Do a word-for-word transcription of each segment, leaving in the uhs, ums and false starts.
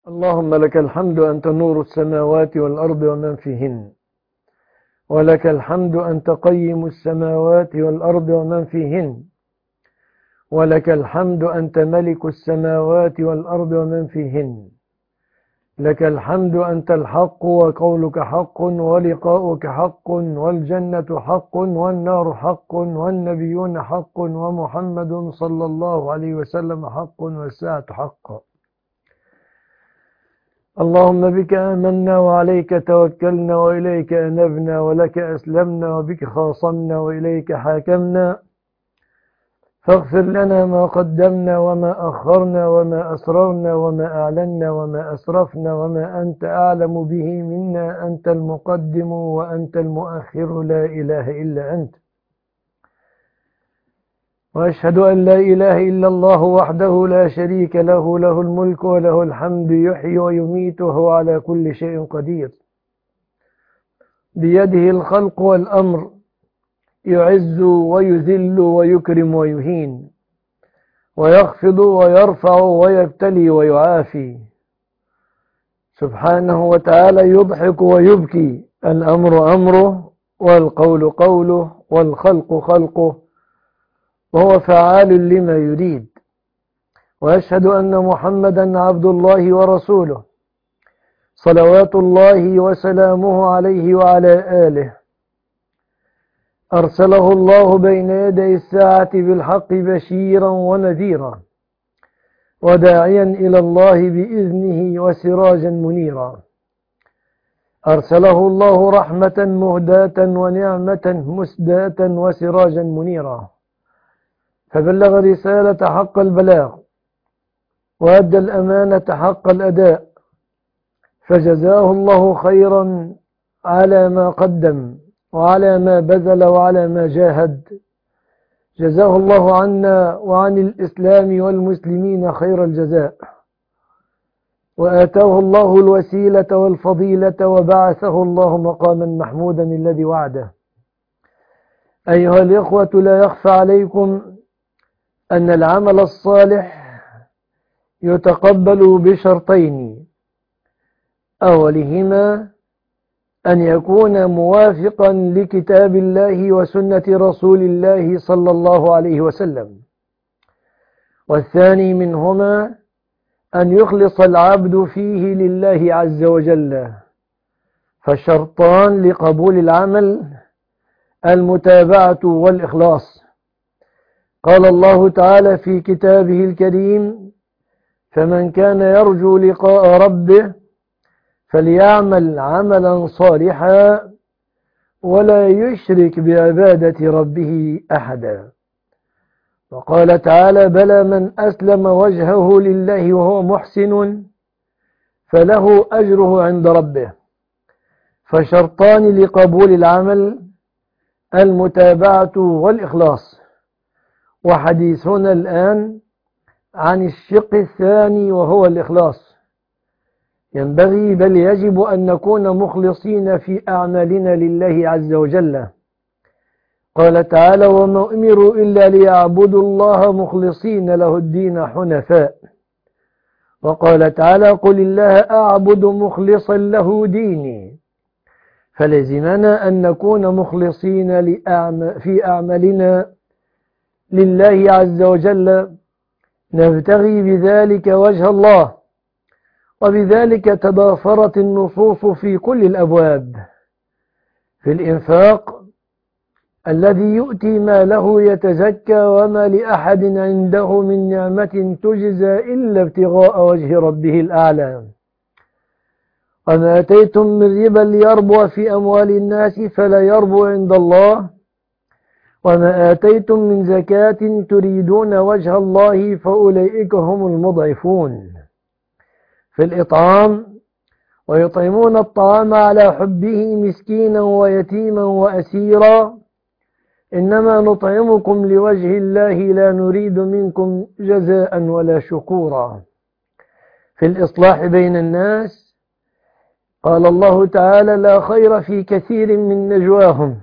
اللهم لك الحمد أنت نور السماوات والأرض ومن فيهن، ولك الحمد أنت قيم السماوات والأرض ومن فيهن، ولك الحمد أنت ملك السماوات والأرض ومن فيهن، لك الحمد أنت الحق وقولك حق ولقاؤك حق والجنة حق والنار حق والنبيون حق ومحمد صلى الله عليه وسلم حق والساعة حق. اللهم بك آمنا وعليك توكلنا وإليك أنبنا ولك أسلمنا وبك خاصمنا وإليك حاكمنا، فاغفر لنا ما قدمنا وما أخرنا وما أسررنا وما أعلنا وما أسرفنا وما أنت أعلم به منا، أنت المقدم وأنت المؤخر، لا إله إلا أنت. وأشهد أن لا إله إلا الله وحده لا شريك له، له الملك وله الحمد، يحيي ويميت وهو على كل شيء قدير، بيده الخلق والأمر، يعز ويذل ويكرم ويهين، ويخفض ويرفع ويبتلي ويعافي، سبحانه وتعالى يضحك ويبكي، الأمر أمره والقول قوله والخلق خلقه، وهو فعال لما يريد. وأشهد أن محمدا عبد الله ورسوله، صلوات الله وسلامه عليه وعلى آله، أرسله الله بين يدي الساعة بالحق بشيرا ونذيرا وداعيا إلى الله بإذنه وسراجا منيرا، أرسله الله رحمة مهداة ونعمة مسداة وسراجا منيرا، فبلغ رسالة حق البلاغ وأدى الأمانة حق الأداء، فجزاه الله خيرا على ما قدم وعلى ما بذل وعلى ما جاهد، جزاه الله عنا وعن الإسلام والمسلمين خير الجزاء، وآتاه الله الوسيلة والفضيلة وبعثه الله مقاما محمودا الذي وعده. أيها الإخوة، لا يخفى عليكم أن العمل الصالح يتقبل بشرطين، أولهما أن يكون موافقا لكتاب الله وسنة رسول الله صلى الله عليه وسلم، والثاني منهما أن يخلص العبد فيه لله عز وجل. فالشرطان لقبول العمل المتابعة والإخلاص. قال الله تعالى في كتابه الكريم: فمن كان يرجو لقاء ربه فليعمل عملا صالحا ولا يشرك بعبادة ربه أحدا. وقال تعالى: بلى من أسلم وجهه لله وهو محسن فله أجره عند ربه. فشرطان لقبول العمل المتابعة والإخلاص. وحديثنا الآن عن الشق الثاني وهو الإخلاص. ينبغي بل يجب أن نكون مخلصين في أعمالنا لله عز وجل. قال تعالى: وما أمروا إلا ليعبدوا الله مخلصين له الدين حنفاء. وقال تعالى: قل الله أعبد مخلصا له ديني. فلزمنا أن نكون مخلصين في أعمالنا لله عز وجل، نبتغي بذلك وجه الله، وبذلك تضافرت النصوص في كل الأبواب. في الإنفاق: الذي يؤتي ماله يتزكى وما لأحد عنده من نعمة تجزى إلا ابتغاء وجه ربه الأعلى. وما أتيتم من ربا ليربو في أموال الناس فلا يربو عند الله، وما آتيتم من زكاة تريدون وجه الله فأولئك هم المضعفون. في الإطعام: ويطعمون الطعام على حبه مسكينا ويتيما وأسيرا، إنما نطعمكم لوجه الله لا نريد منكم جزاء ولا شكورا. في الإصلاح بين الناس: قال الله تعالى: لا خير في كثير من نجواهم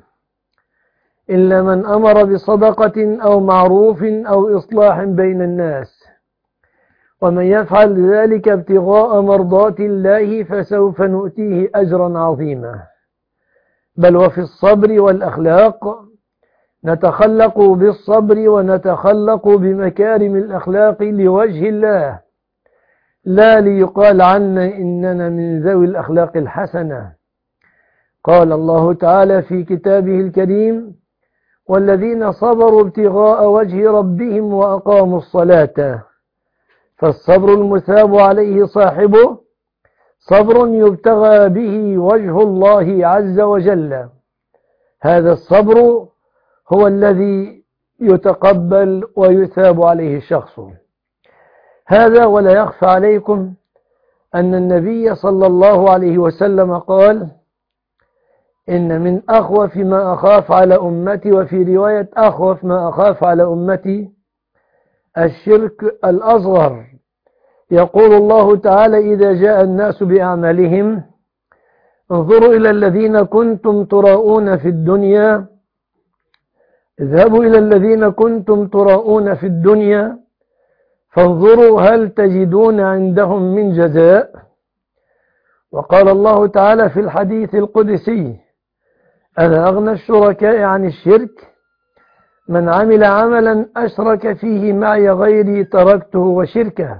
إلا من أمر بصدقة أو معروف أو إصلاح بين الناس. ومن يفعل ذلك ابتغاء مرضات الله فسوف نؤتيه أجرا عظيما. بل وفي الصبر والأخلاق نتخلق بالصبر ونتخلق بمكارم الأخلاق لوجه الله، لا ليقال عنا إننا من ذوي الأخلاق الحسنة. قال الله تعالى في كتابه الكريم: والذين صبروا ابتغاء وجه ربهم وأقاموا الصلاة. فالصبر المثاب عليه صاحبه صبر يبتغى به وجه الله عز وجل. هذا الصبر هو الذي يتقبل ويثاب عليه الشخص. هذا ولا يخفى عليكم أن النبي صلى الله عليه وسلم قال: إن من أخوف ما أخاف على أمتي، وفي رواية أخوف ما أخاف على أمتي الشرك الأصغر. يقول الله تعالى: إذا جاء الناس بأعمالهم انظروا إلى الذين كنتم تراءون في الدنيا اذهبوا إلى الذين كنتم تراءون في الدنيا فانظروا هل تجدون عندهم من جزاء. وقال الله تعالى في الحديث القدسي: أنا أغنى الشركاء عن الشرك، من عمل عملا أشرك فيه معي غيري تركته وشركه.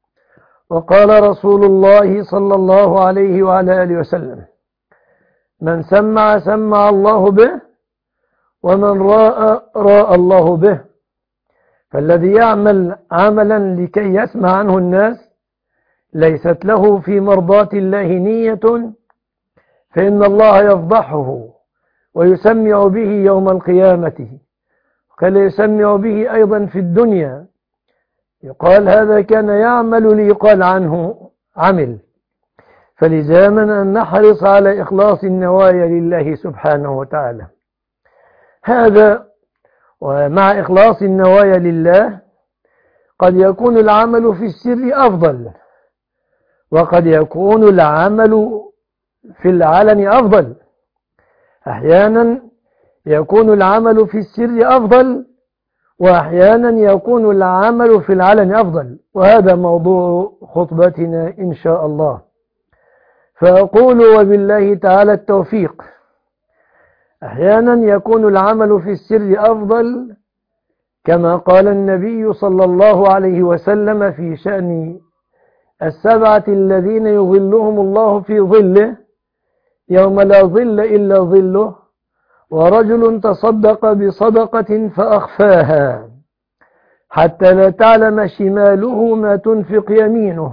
وقال رسول الله صلى الله عليه وعلى آله وسلم: من سمع سمع الله به، ومن راء راء الله به. فالذي يعمل عملا لكي يسمع عنه الناس ليست له في مرضاة الله نية، فإن الله يفضحه ويسمع به يوم القيامة، قال يسمع به أيضا في الدنيا، يقال هذا كان يعمل ليقال عنه عمل. فلزامنا أن نحرص على إخلاص النوايا لله سبحانه وتعالى. هذا ومع إخلاص النوايا لله قد يكون العمل في السر أفضل، وقد يكون العمل في العلن أفضل. أحيانا يكون العمل في السر أفضل، وأحيانا يكون العمل في العلن أفضل، وهذا موضوع خطبتنا إن شاء الله. فأقول وبالله تعالى التوفيق: أحيانا يكون العمل في السر أفضل، كما قال النبي صلى الله عليه وسلم في شأن السبعة الذين يظلهم الله في ظله يوم لا ظل إلا ظله: ورجل تصدق بصدقة فأخفاها حتى لا تعلم شماله ما تنفق يمينه.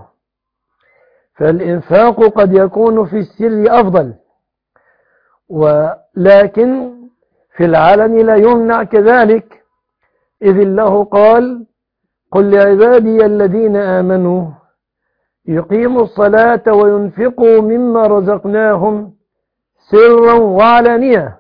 فالإنفاق قد يكون في السر أفضل، ولكن في العلن لا يمنع كذلك، إذ الله قال: قل لعبادي الذين آمنوا يقيموا الصلاة وينفقوا مما رزقناهم سرا وعلانية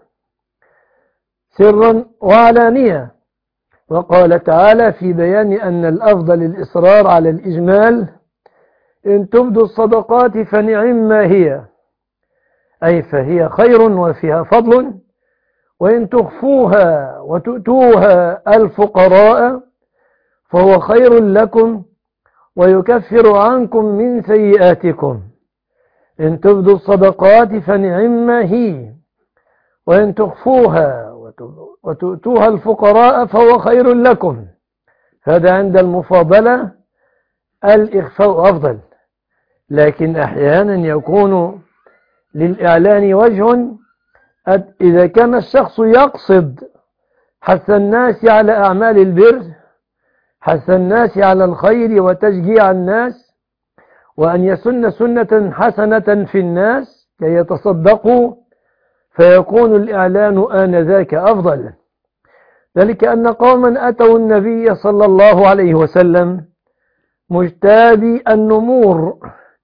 سرا وعلانية. وقال تعالى في بيان أن الأفضل الإصرار على الإجمال: إن تبدوا الصدقات فنعم ما هي، أي فهي خير وفيها فضل، وإن تخفوها وتؤتوها الفقراء فهو خير لكم ويكفر عنكم من سيئاتكم. إن تبدوا الصدقات فنعم ما هي، وإن تخفوها وتؤتوها الفقراء فهو خير لكم. هذا عند المفاضلة الإخفاء أفضل، لكن أحيانا يكون للإعلان وجه. إذا كان الشخص يقصد حث الناس على أعمال البر، حث الناس على الخير وتشجيع الناس، وأن يسن سنة حسنة في الناس كي يتصدقوا، فيكون الإعلان آنذاك أفضل. ذلك أن قوما أتوا النبي صلى الله عليه وسلم مجتابي النمور،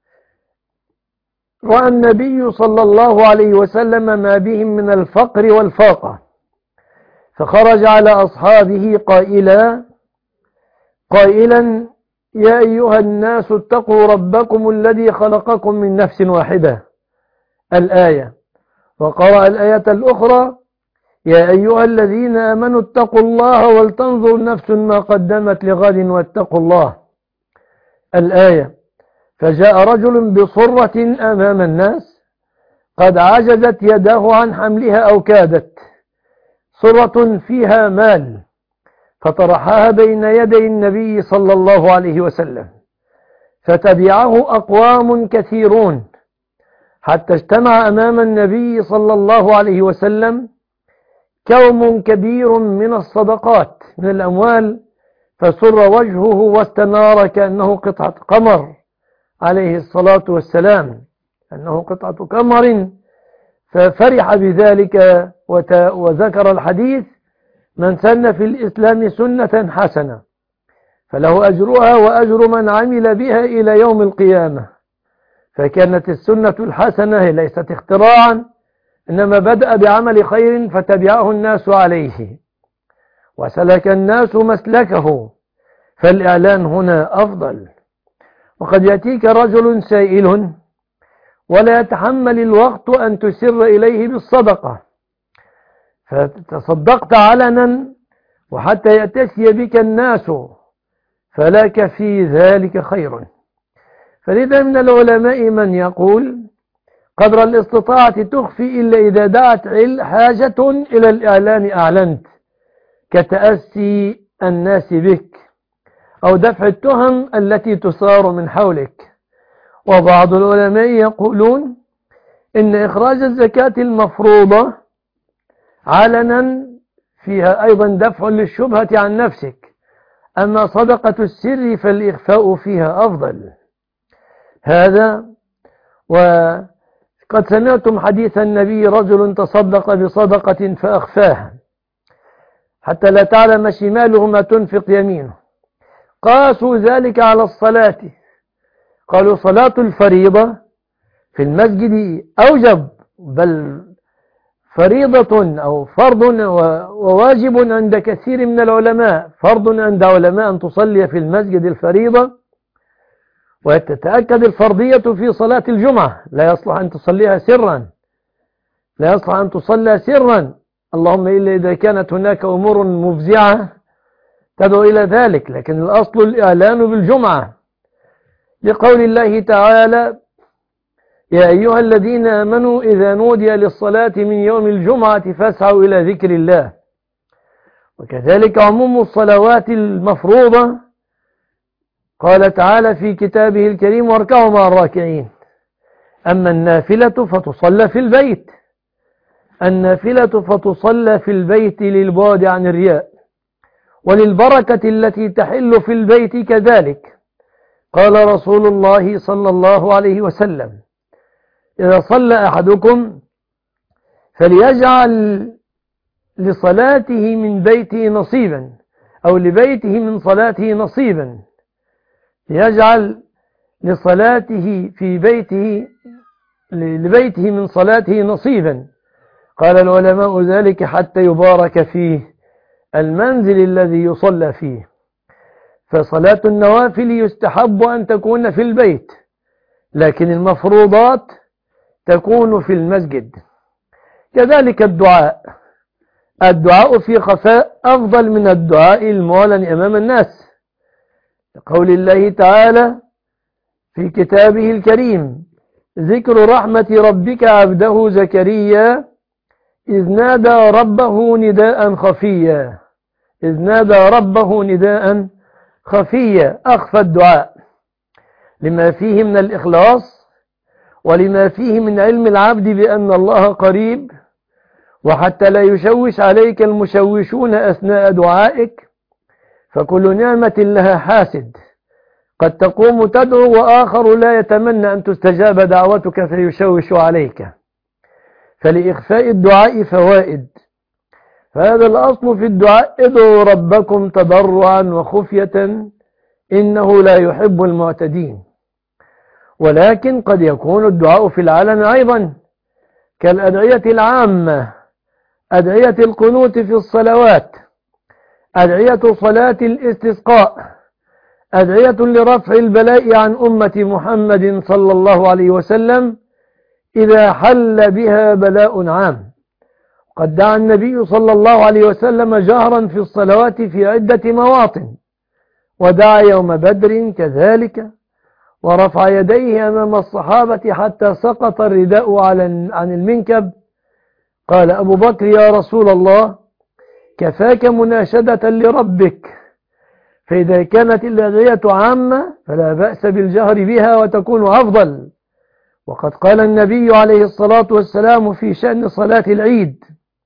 رأى النبي صلى الله عليه وسلم ما بهم من الفقر والفاقة، فخرج على أصحابه قائلا قائلا يا أيها الناس اتقوا ربكم الذي خلقكم من نفس واحدة، الآية. وقرأ الآية الأخرى يا أيها الذين آمنوا اتقوا الله ولتنظر نفس ما قدمت لغد واتقوا الله. الآية: فجاء رجل بصرة أمام الناس قد عجزت يداه عن حملها أو كادت، صرة فيها مال، فطرحها بين يدي النبي صلى الله عليه وسلم، فتبعه أقوام كثيرون حتى اجتمع أمام النبي صلى الله عليه وسلم كوم كبير من الصدقات من الأموال، فسر وجهه واستنار كأنه قطعة قمر عليه الصلاة والسلام، أنه قطعة قمر، ففرح بذلك وذكر الحديث: من سن في الإسلام سنة حسنة فله أجرها وأجر من عمل بها إلى يوم القيامة. فكانت السنة الحسنة ليست اختراعا، إنما بدأ بعمل خير فتبعه الناس عليه وسلك الناس مسلكه، فالإعلان هنا أفضل. وقد يأتيك رجل سائل ولا يتحمل الوقت أن تسر إليه بالصدقة، فتصدقت علنا وحتى يأتسي بك الناس فلك في ذلك خير. فلذا من العلماء من يقول: قدر الاستطاعة تخفي إلا إذا دعت حاجة إلى الإعلان أعلنت، كتأسي الناس بك أو دفع التهم التي تثار من حولك. وبعض العلماء يقولون إن إخراج الزكاة المفروضة علنا فيها أيضا دفع للشبهة عن نفسك، أما صدقة السر فالإخفاء فيها أفضل. هذا. وقد سمعتم حديث النبي: رجل تصدق بصدقة فأخفاها حتى لا تعلم شماله ما تنفق يمينه. قاسوا ذلك على الصلاة، قالوا: صلاة الفريضة في المسجد أوجب، بل فريضة أو فرض وواجب عند كثير من العلماء. فرض عند علماء أن تصلي في المسجد الفريضة، وتتأكد الفرضية في صلاة الجمعة، لا يصلح أن تصليها سرا، لا يصلح أن تصلى سرا، اللهم إلا إذا كانت هناك أمور مفزعة تدعو إلى ذلك، لكن الأصل الإعلان بالجمعة، لقول الله تعالى: يا أيها الذين آمنوا إذا نودي للصلاة من يوم الجمعة فاسعوا إلى ذكر الله. وكذلك عموم الصلوات المفروضة، قال تعالى في كتابه الكريم: واركعوا مع الراكعين. أما النافلة فتصلى في البيت، النافلة فتصلى في البيت للبعد عن الرياء وللبركة التي تحل في البيت كذلك. قال رسول الله صلى الله عليه وسلم: إذا صلى أحدكم فليجعل لصلاته من بيته نصيبا، أو لبيته من صلاته نصيبا، ليجعل لصلاته في بيته لبيته من صلاته نصيبا. قال العلماء: ذلك حتى يبارك فيه المنزل الذي يصلى فيه. فصلاة النوافل يستحب أن تكون في البيت، لكن المفروضات تكون في المسجد. كذلك الدعاء، الدعاء في خفاء أفضل من الدعاء المعلن أمام الناس، لقول الله تعالى في كتابه الكريم: ذكر رحمة ربك عبده زكريا إذ نادى ربه نداء خفيا، إذ نادى ربه نداء خفيا، أخفى الدعاء، لما فيه من الإخلاص ولما فيه من علم العبد بأن الله قريب، وحتى لا يشوش عليك المشوشون أثناء دعائك، فكل نعمة لها حاسد، قد تقوم تدعو وآخر لا يتمنى أن تستجاب دعوتك فيشوش عليك. فلإخفاء الدعاء فوائد، فهذا الأصل في الدعاء: ادعوا ربكم تضرعا وخفية إنه لا يحب المعتدين. ولكن قد يكون الدعاء في العلن أيضا، كالأدعية العامة، أدعية القنوت في الصلوات، أدعية صلاة الاستسقاء، أدعية لرفع البلاء عن أمة محمد صلى الله عليه وسلم إذا حل بها بلاء عام. قد دعا النبي صلى الله عليه وسلم جهرا في الصلوات في عدة مواطن، ودعا يوم بدر كذلك، ورفع يديه أمام الصحابة حتى سقط الرداء عن المنكب. قال أبو بكر: يا رسول الله، كفاك مناشدة لربك، فإذا كانت الأدعية عامة فلا بأس بالجهر بها وتكون أفضل. وقد قال النبي عليه الصلاة والسلام في شأن صلاة العيد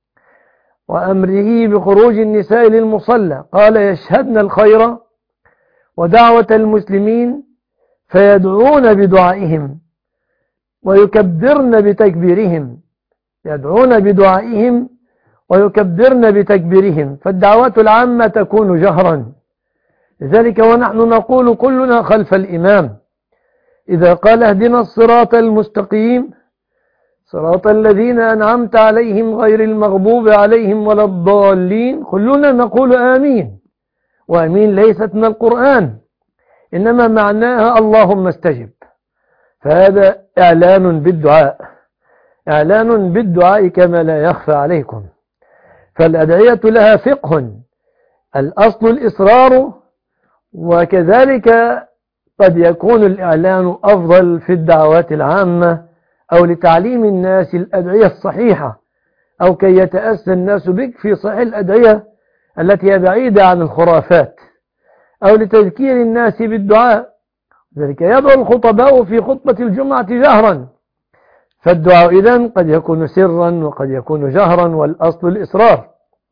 وأمره بخروج النساء للمصلى، قال: يشهدن الخير ودعوة المسلمين فيدعون بدعائهم ويكبرن بتكبيرهم، يدعون بدعائهم ويكبرن بتكبيرهم، فالدعوات العامة تكون جهرا. لذلك ونحن نقول كلنا خلف الإمام إذا قال: اهدنا الصراط المستقيم صراط الذين أنعمت عليهم غير المغضوب عليهم ولا الضالين، كلنا نقول آمين. وآمين ليست من القرآن، إنما معناها اللهم استجب. فهذا إعلان بالدعاء، إعلان بالدعاء كما لا يخفى عليكم. فالأدعية لها فقه، الأصل الإصرار، وكذلك قد يكون الإعلان أفضل في الدعوات العامة أو لتعليم الناس الأدعية الصحيحة، أو كي يتأسى الناس بك في صحيح الأدعية التي هي بعيدة عن الخرافات، أو لتذكير الناس بالدعاء. ذلك يدعو الخطباء في خطبة الجمعة جهرا، فالدعاء إذن قد يكون سرا وقد يكون جهرا، والأصل الإصرار.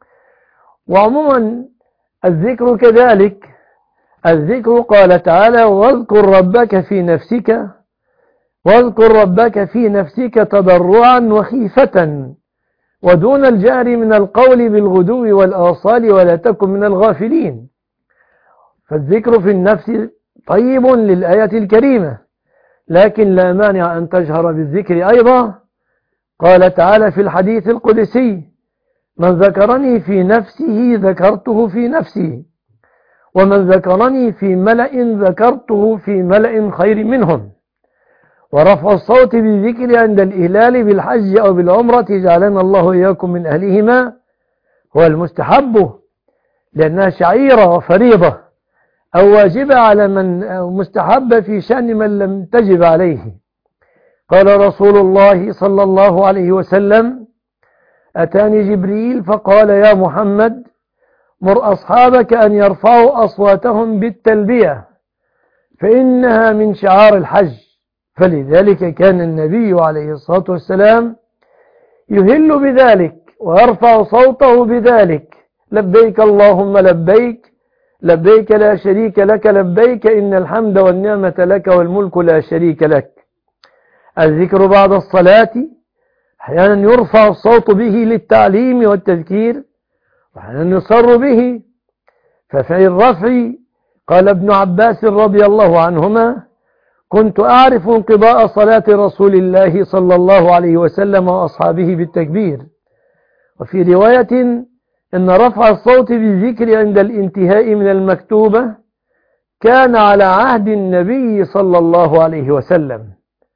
وعموما الذكر كذلك، الذكر قال تعالى: واذكر ربك في نفسك واذكر ربك في نفسك تضرعا وخيفة ودون الجهر من القول بالغدو والآصال ولا تكن من الغافلين. فالذكر في النفس طيب للآية الكريمة، لكن لا مانع أن تجهر بالذكر أيضا. قال تعالى في الحديث القدسي: من ذكرني في نفسه ذكرته في نفسي، ومن ذكرني في ملأ ذكرته في ملأ خير منهم. ورفع الصوت بالذكر عند الإهلال بالحج أو بالعمرة جعلنا الله إياكم من أهلهما هو المستحب، لأنها شعيرة وفريضة أو واجبة على من مستحب في شأن من لم تجب عليه. قال رسول الله صلى الله عليه وسلم: أتاني جبريل فقال: يا محمد، مر أصحابك أن يرفعوا أصواتهم بالتلبية فإنها من شعار الحج. فلذلك كان النبي عليه الصلاة والسلام يهل بذلك ويرفع صوته بذلك: لبيك اللهم لبيك، لبيك لا شريك لك لبيك، إن الحمد والنعمة لك والملك لا شريك لك. الذكر بعد الصلاة أحيانا يرفع الصوت به للتعليم والتذكير، وأحيانا يصر به. ففي الرفع قال ابن عباس رضي الله عنهما: كنت أعرف انقضاء صلاة رسول الله صلى الله عليه وسلم وأصحابه بالتكبير. وفي رواية إن رفع الصوت بالذكر عند الانتهاء من المكتوبة كان على عهد النبي صلى الله عليه وسلم.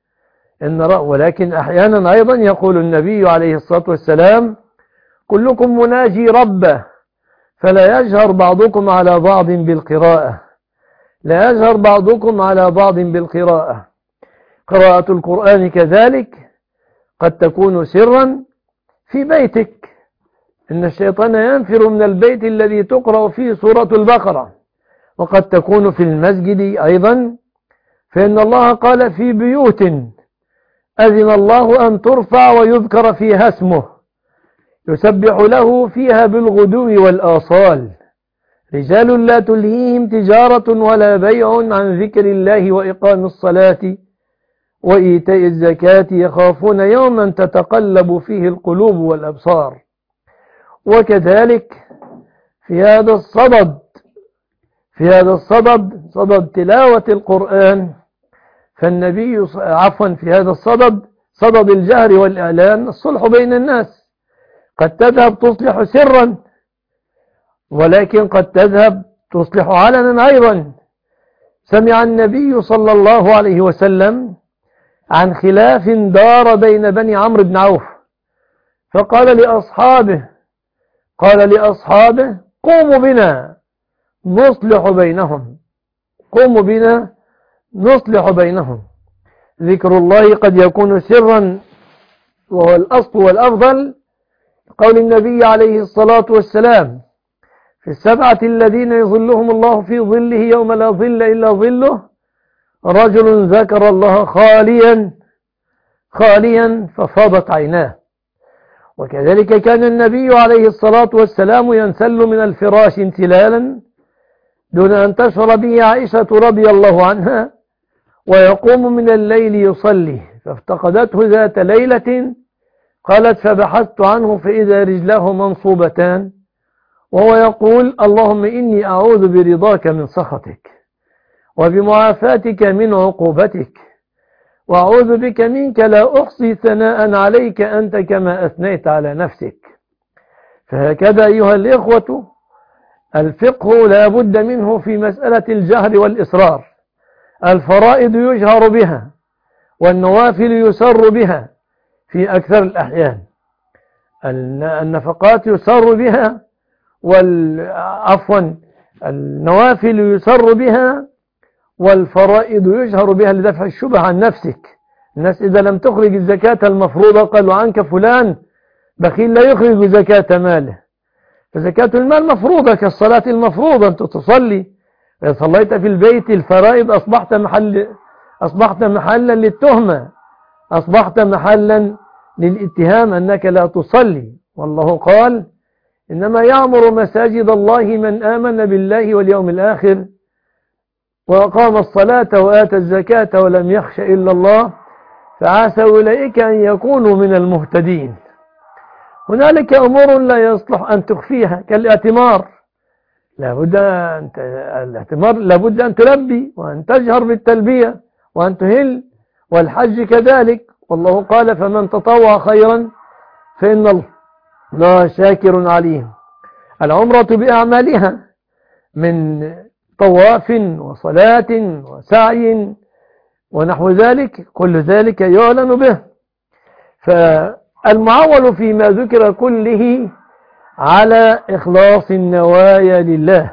إن ولكن أحيانا أيضا يقول النبي عليه الصلاة والسلام: كلكم مناجي ربه فلا يجهر بعضكم على بعض بالقراءة، لا يجهر بعضكم على بعض بالقراءة. قراءة القرآن كذلك قد تكون سرا في بيتك، إن الشيطان ينفر من البيت الذي تقرأ فيه سورة البقرة، وقد تكون في المسجد أيضا، فإن الله قال: في بيوت أذن الله أن ترفع ويذكر فيها اسمه يسبح له فيها بالغدو والآصال رجال لا تلهيهم تجارة ولا بيع عن ذكر الله وإقام الصلاة وإيتاء الزكاة يخافون يوما تتقلب فيه القلوب والأبصار. وكذلك في هذا الصدد في هذا الصدد صدد تلاوة القرآن، فالنبي عفوا في هذا الصدد صدد الجهر والإعلان الصلح بين الناس. قد تذهب تصلح سرا، ولكن قد تذهب تصلح علنا أيضا. سمع النبي صلى الله عليه وسلم عن خلاف دار بين بني عمرو بن عوف، فقال لأصحابه قال لأصحابه: قوموا بنا نصلح بينهم، قوموا بنا نصلح بينهم. ذكر الله قد يكون سرا وهو الأصل والأفضل، قول النبي عليه الصلاة والسلام في السبعة الذين يظلهم الله في ظله يوم لا ظل إلا ظله: رجل ذكر الله خاليا خاليا ففاضت عيناه. وكذلك كان النبي عليه الصلاة والسلام ينسل من الفراش انسلالا دون أن تشعر به عائشة رضي الله عنها، ويقوم من الليل يصلي، فافتقدته ذات ليلة قالت: فبحثت عنه فإذا رجلاه منصوبتان وهو يقول: اللهم إني أعوذ برضاك من سخطك وبمعافاتك من عقوبتك وأعوذ بك منك لا أحصي ثناء عليك أنت كما أثنيت على نفسك. فهكذا أيها الإخوة الفقه لا بد منه في مسألة الجهر والإصرار. الفرائض يجهر بها والنوافل يسر بها في أكثر الأحيان. النفقات يسر بها والعفوا النوافل يسر بها والفرائض يجهر بها لدفع الشبه عن نفسك. الناس إذا لم تخرج الزكاة المفروضة قالوا عنك فلان بخيل لا يخرج زكاة ماله. فزكاة المال مفروضة كالصلاة المفروضة، أنت تصلي، إذا صليت في البيت الفرائض أصبحت محل أصبحت محلا للتهمة، أصبحت محلا للاتهام أنك لا تصلي. والله قال: إنما يعمر مساجد الله من آمن بالله واليوم الآخر وأقام الصلاة وآتى الزكاة ولم يخش إلا الله فعسى أولئك أن يكونوا من المهتدين. هنالك أمور لا يصلح أن تخفيها كالاعتمار، لابد أن الاعتمار لابد أن تلبي وأن تجهر بالتلبية وأن تهل، والحج كذلك. والله قال: فمن تطوع خيرا فإن الله شاكر عليم. العمرة بأعمالها من طواف وصلاة وسعي ونحو ذلك، كل ذلك يعلن به. فالمعول فيما ذكر كله على إخلاص النوايا لله،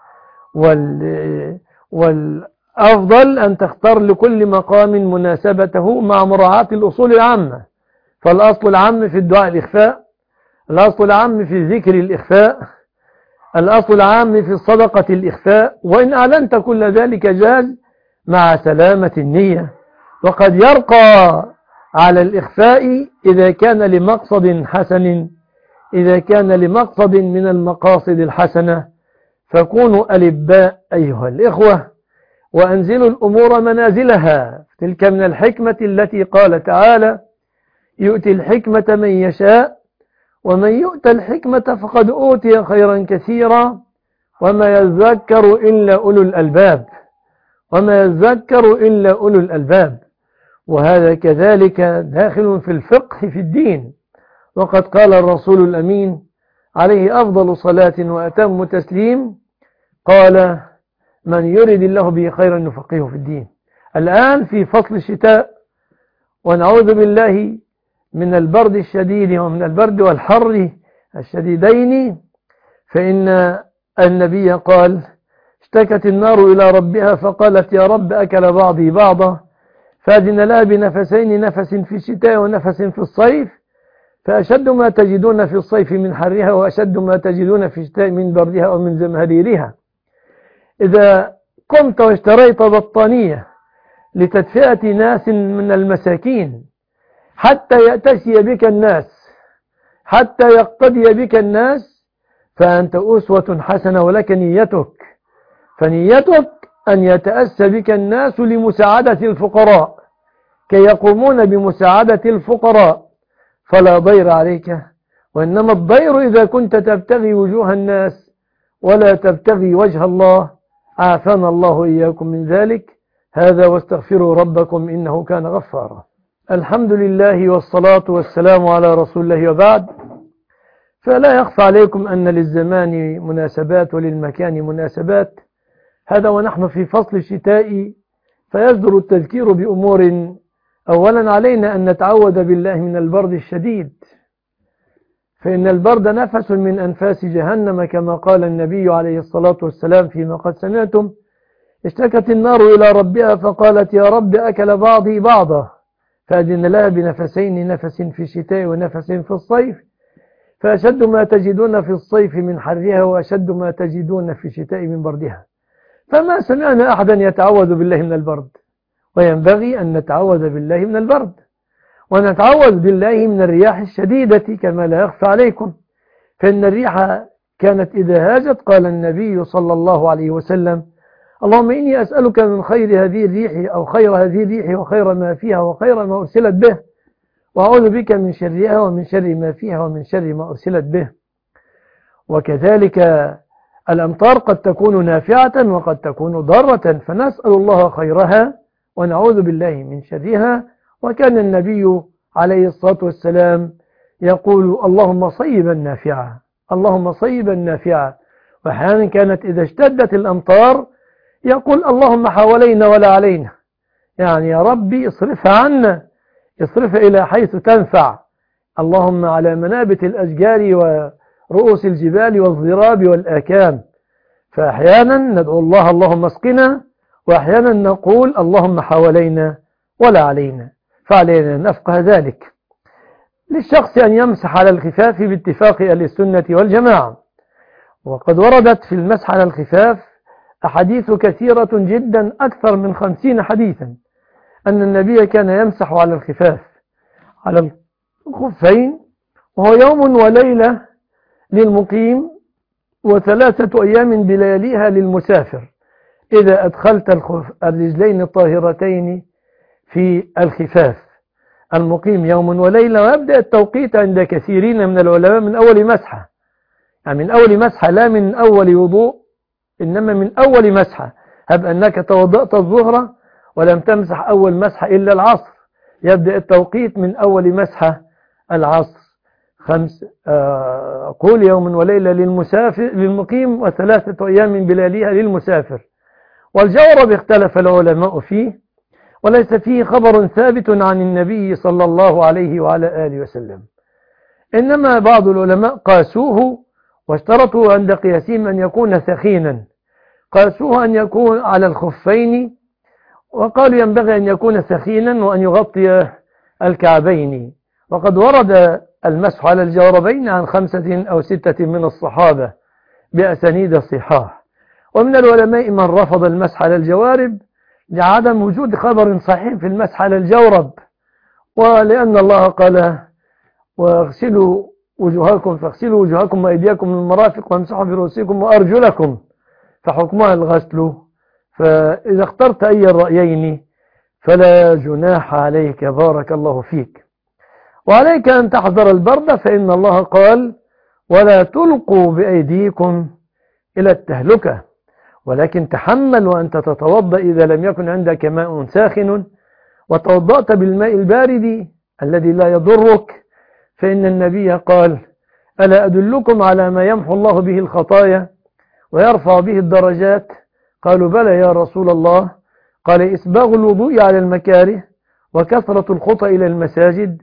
والأفضل أن تختار لكل مقام مناسبته مع مراعاة الأصول العامة. فالأصل العام في الدعاء الإخفاء، الأصل العام في ذكر الإخفاء، الأصل العام في الصدقة الإخفاء، وإن أعلنت كل ذلك جاز مع سلامة النية. وقد يرقى على الإخفاء إذا كان لمقصد حسن، إذا كان لمقصد من المقاصد الحسنة. فكونوا ألباء أيها الإخوة وأنزلوا الأمور منازلها. تلك من الحكمة التي قال تعالى: يؤتي الحكمة من يشاء ومن يؤت الحكمة فقد أوتي خيرا كثيرا وما يذكر إلا أولو الألباب وما يذكر إلا أولو الألباب. وهذا كذلك داخل في الفقه في الدين. وقد قال الرسول الأمين عليه أفضل صلاة وأتم تسليم، قال: من يرد الله به خيرا يفقهه في الدين. الآن في فصل الشتاء ونعوذ بالله من البرد الشديد ومن البرد والحر الشديدين، فإن النبي قال: اشتكت النار إلى ربها فقالت: يا رب أكل بعضي بعضا، فأذن لها بنفسين، نفس في الشتاء ونفس في الصيف، فأشد ما تجدون في الصيف من حرها وأشد ما تجدون في الشتاء من بردها ومن زمهريرها. إذا قمت واشتريت بطانية لتدفئة ناس من المساكين حتى يأتسي بك الناس، حتى يقتدي بك الناس، فأنت أسوة حسنة، ولك نيتك، فنيتك أن يتأسى بك الناس لمساعدة الفقراء كي يقومون بمساعدة الفقراء، فلا ضير عليك. وإنما الضير إذا كنت تبتغي وجوه الناس ولا تبتغي وجه الله، عافانا الله إياكم من ذلك. هذا واستغفروا ربكم إنه كان غفارا. الحمد لله والصلاة والسلام على رسول الله، وبعد. فلا يخفى عليكم أن للزمان مناسبات وللمكان مناسبات. هذا ونحن في فصل الشتاء فيصدر التذكير بأمور. أولا علينا أن نتعوذ بالله من البرد الشديد، فإن البرد نفس من أنفاس جهنم كما قال النبي عليه الصلاة والسلام فيما قد سمعتم: اشتكت النار إلى ربها فقالت يا رب أكل بعضي بعضا، فأذن لها بنفسين، نفس في الشتاء ونفس في الصيف، فأشد ما تجدون في الصيف من حرها وأشد ما تجدون في الشتاء من بردها. فما سمعنا أحدا يتعوذ بالله من البرد، وينبغي أن نتعوذ بالله من البرد، ونتعوذ بالله من الرياح الشديدة كما لا يخفى عليكم، فإن الريح كانت إذا هاجت قال النبي صلى الله عليه وسلم اللهم إني أسألك من خير هذه الريح أو خير هذه الريح وخير ما فيها وخير ما أرسلت به، وأعوذ بك من شرها ومن شر ما فيها ومن شر ما أرسلت به. وكذلك الأمطار قد تكون نافعة وقد تكون ضارة، فنسأل الله خيرها ونعوذ بالله من شرها. وكان النبي عليه الصلاة والسلام يقول اللهم صيبا نافعا، اللهم صيبا نافعا. وأحيانا كانت إذا اشتدت الأمطار يقول اللهم حوالينا ولا علينا، يعني يا ربي اصرفها عنا، اصرفها إلى حيث تنفع، اللهم على منابت الأشجار ورؤوس الجبال والضراب والآكام. فأحيانا ندعو الله اللهم اسقنا، وأحيانا نقول اللهم حوالينا ولا علينا، فعلينا نفقه ذلك. للشخص أن يمسح على الخفاف باتفاق أهل السنة والجماعة، وقد وردت في المسح على الخفاف أحاديث كثيرة جدا أكثر من خمسين حديثا أن النبي كان يمسح على الخفاف على الخفين، وهو يوم وليلة للمقيم وثلاثة أيام بلياليها للمسافر إذا أدخلت الرجلين الطاهرتين في الخفاف. المقيم يوم وليلة، ويبدأ التوقيت عند كثيرين من العلماء من أول مسحة، يعني من أول مسحة لا من أول وضوء، إنما من أول مسحة. هب أنك توضأت الظهر ولم تمسح أول مسحة إلا العصر، يبدأ التوقيت من أول مسحة العصر. خمس آه قول يوم وليلة للمسافر للمقيم وثلاثة أيام بلياليها للمسافر. والجورب اختلف العلماء فيه، وليس فيه خبر ثابت عن النبي صلى الله عليه وعلى آله وسلم، إنما بعض العلماء قاسوه واشترطوا عند قياسهم أن يكون ثخينا، قاسوه أن يكون على الخفين، وقالوا ينبغي أن يكون ثخينا وأن يغطي الكعبين. وقد ورد المسح على الجوربين عن خمسة أو ستة من الصحابة بأسانيد صحاح. ومن العلماء من رفض المسح على الجوارب لعدم وجود خبر صحيح في المسح على الجورب، ولأن الله قال واغسلوا وجوهكم فاغسلوا وجوهكم وأيديكم من المرافق وامسحوا برؤوسكم وأرجلكم، فحكمها الغسل. فإذا اخترت أي الرأيين فلا جناح عليك، بارك الله فيك. وعليك أن تحذر البرد، فإن الله قال ولا تلقوا بأيديكم إلى التهلكة، ولكن تحمل وأنت تتوضأ إذا لم يكن عندك ماء ساخن، وتوضأت بالماء البارد الذي لا يضرك، فإن النبي قال ألا أدلكم على ما يمحو الله به الخطايا ويرفع به الدرجات؟ قالوا بلى يا رسول الله. قال إسباغ الوضوء على المكاره، وكثرة الخطى إلى المساجد،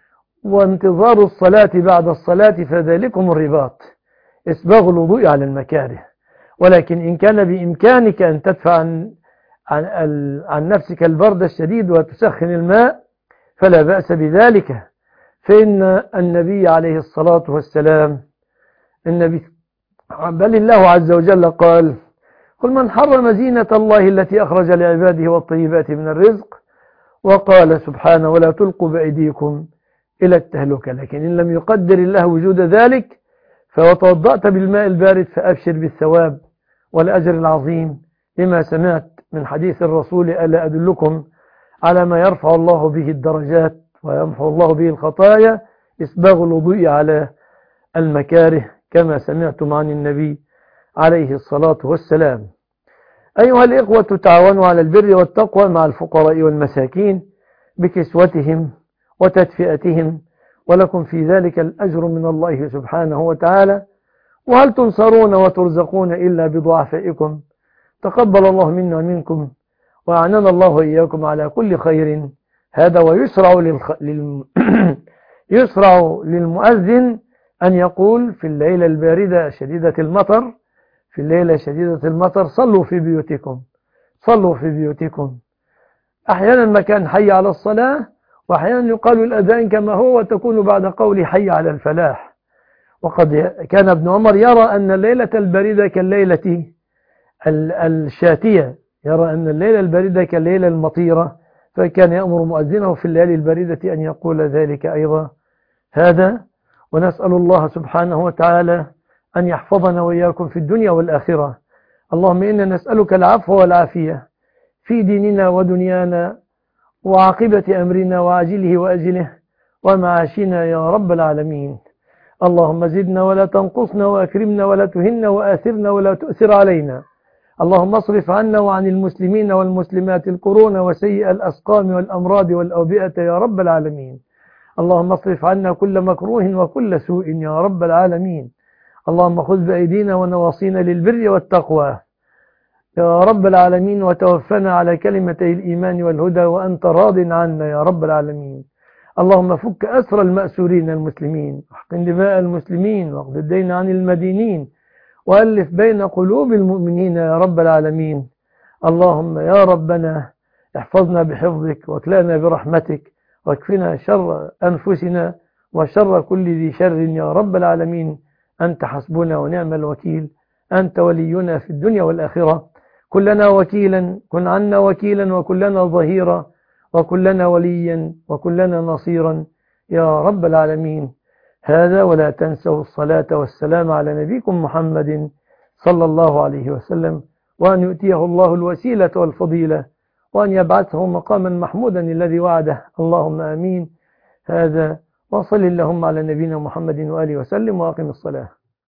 وانتظار الصلاة بعد الصلاة، فذلكم الرباط. إسباغ الوضوء على المكاره. ولكن إن كان بإمكانك أن تدفع عن, عن, عن نفسك البرد الشديد وتسخن الماء فلا بأس بذلك، فإن النبي عليه الصلاة والسلام النبي بل الله عز وجل قال قل من حرم زينة الله التي أخرج لعباده والطيبات من الرزق، وقال سبحانه ولا تلقوا بأيديكم إلى التهلكة. لكن إن لم يقدر الله وجود ذلك فوتوضأت بالماء البارد فأبشر بالثواب والأجر العظيم، لما سمعت من حديث الرسول ألا أدلكم على ما يرفع الله به الدرجات ويمحو الله به الخطايا؟ إسباغ الوضوء على المكاره كما سمعتم عن النبي عليه الصلاة والسلام. أيها الإخوة، تعاونوا على البر والتقوى مع الفقراء والمساكين بكسوتهم وتدفئتهم، ولكم في ذلك الأجر من الله سبحانه وتعالى. وهل تنصرون وترزقون إلا بضعفائكم؟ تقبل الله منا ومنكم، وأعننا الله وإياكم على كل خير. هذا ويسرع للخ... للم... يسرع للمؤذن أن يقول في الليلة الباردة شديدة المطر في الليلة شديدة المطر صلوا في بيوتكم صلوا في بيوتكم. أحيانا ما كان حي على الصلاة، وأحيانا يقال الأذان كما هو وتكون بعد قول حي على الفلاح. وقد كان ابن عمر يرى أن الليلة الباردة كالليلة الشاتية، يرى أن الليلة الباردة كالليلة المطيرة، فكان يأمر مؤذنه في الليالي الباردة أن يقول ذلك أيضا. هذا ونسأل الله سبحانه وتعالى أن يحفظنا وإياكم في الدنيا والآخرة. اللهم إنا نسألك العفو والعافية في ديننا ودنيانا وعاقبة أمرنا وعاجله وأجله ومعاشنا يا رب العالمين. اللهم زدنا ولا تنقصنا، وأكرمنا ولا تهنا، وآثرنا ولا تؤثر علينا. اللهم اصرف عنا وعن المسلمين والمسلمات الكورونا وسيء الأسقام والأمراض والأوبئة يا رب العالمين. اللهم اصرف عنا كل مكروه وكل سوء يا رب العالمين. اللهم خذ بأيدينا ونواصينا للبر والتقوى يا رب العالمين، وتوفنا على كلمتي الإيمان والهدى وأنت راض عنا يا رب العالمين. اللهم فك أسر المأسورين المسلمين، واحقن دماء المسلمين، واقض الدين عن المدينين، وألف بين قلوب المؤمنين يا رب العالمين. اللهم يا ربنا احفظنا بحفظك، واكلنا برحمتك، واكفنا شر أنفسنا وشر كل ذي شر يا رب العالمين. أنت حسبنا ونعم الوكيل، أنت ولينا في الدنيا والآخرة. كلنا وكيلا، كن عنا وكيلا، وكلنا ظهيرا، وكلنا وليا، وكلنا نصيرا يا رب العالمين. هذا ولا تنسوا الصلاة والسلام على نبيكم محمد صلى الله عليه وسلم، وأن يؤتيه الله الوسيلة والفضيلة، وأن يبعثه مقاما محمودا الذي وعده، اللهم آمين. هذا وصل اللهم على نبينا محمد وآله وسلم، وأقم الصلاة.